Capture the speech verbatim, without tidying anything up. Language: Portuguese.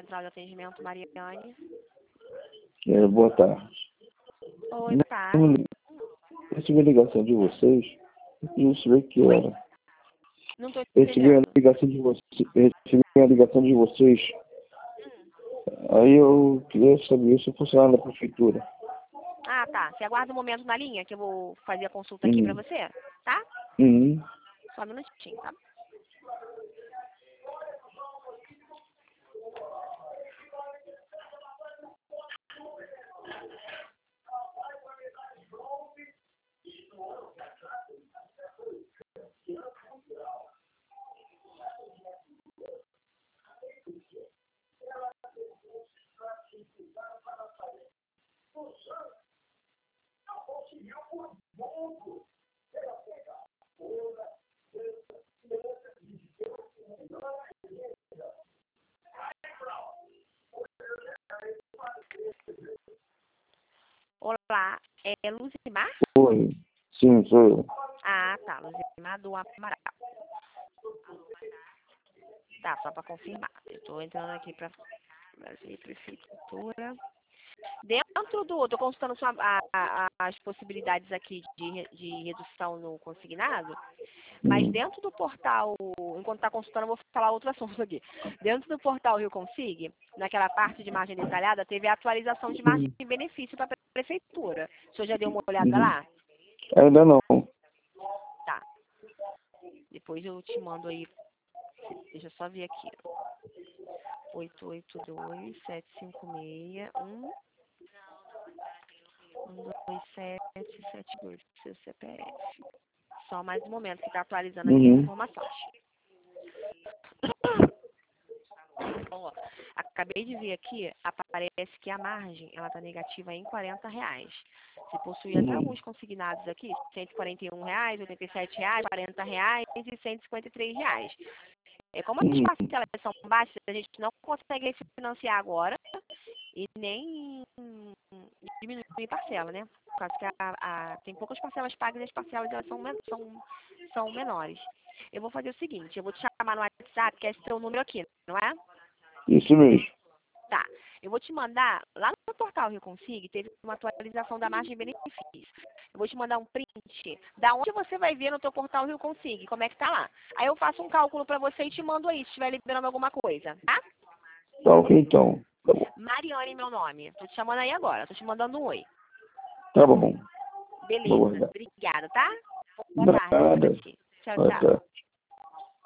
Central de Atendimento, Mariane. É, boa tarde. Oi, boa tarde. Eu recebi a ligação de vocês. Eu queria saber que era. Não estou Eu recebi a entendendo. ligação de vocês. Eu recebi a ligação de vocês. Aí eu queria saber se funcionava na prefeitura. Ah, tá. Você aguarda um momento na linha que eu vou fazer a consulta aqui Hum. pra você, tá? Uhum. Só um minutinho, tá? Olá, é Luzimar? Oi. Sim, sou eu. Ah, tá. Luzimar do Amaral. Tá, só pra confirmar. Eu tô entrando aqui pra Brasília Prefeitura. Dentro do... Tô consultando sua, a, a, as possibilidades aqui de, re- de redução no consignado, mas Hum. dentro do portal, enquanto tá consultando, eu vou falar outro assunto aqui. Dentro do portal Rio Consig, naquela parte de margem detalhada, teve a atualização de margem de benefício para a prefeitura. O senhor já deu uma olhada Uhum. lá? Ainda não. Tá. Depois eu te mando aí. Deixa eu só ver aqui. oito oito dois, sete cinco seis, um, um dois sete, sete dois, seu C P F. Só mais um momento que está atualizando aqui as Uhum. informações. Ó, acabei de ver aqui, aparece que a margem ela está negativa em quarenta reais. Você possui até Uhum. alguns consignados aqui, cento e quarenta e um reais, oitenta e sete reais, quarenta reais e cento e cinquenta e três reais. É, como as Uhum. parcelas são baixas, a gente não consegue financiar agora e nem diminuir parcela, né? Por causa que a, a- tem poucas parcelas pagas e as parcelas elas são, men- são, são menores. Eu vou fazer o seguinte, eu vou te chamar no WhatsApp, que é esse teu número aqui, não é? Isso mesmo. Tá. Eu vou te mandar, lá no portal Rio Consig, teve uma atualização da margem de benefícios. Eu vou te mandar um print da onde você vai ver no teu portal Rio Consig, como é que tá lá. Aí eu faço um cálculo pra você e te mando aí, se estiver liberando alguma coisa, tá? Tá ok, então. Tá bom. Mariane, meu nome. Tô te chamando aí agora, tô te mandando um oi. Tá bom. Vou Beleza, guardar. obrigada, tá? Boa tarde pra Nada. ti. Tchau, Ah, tchau. tá.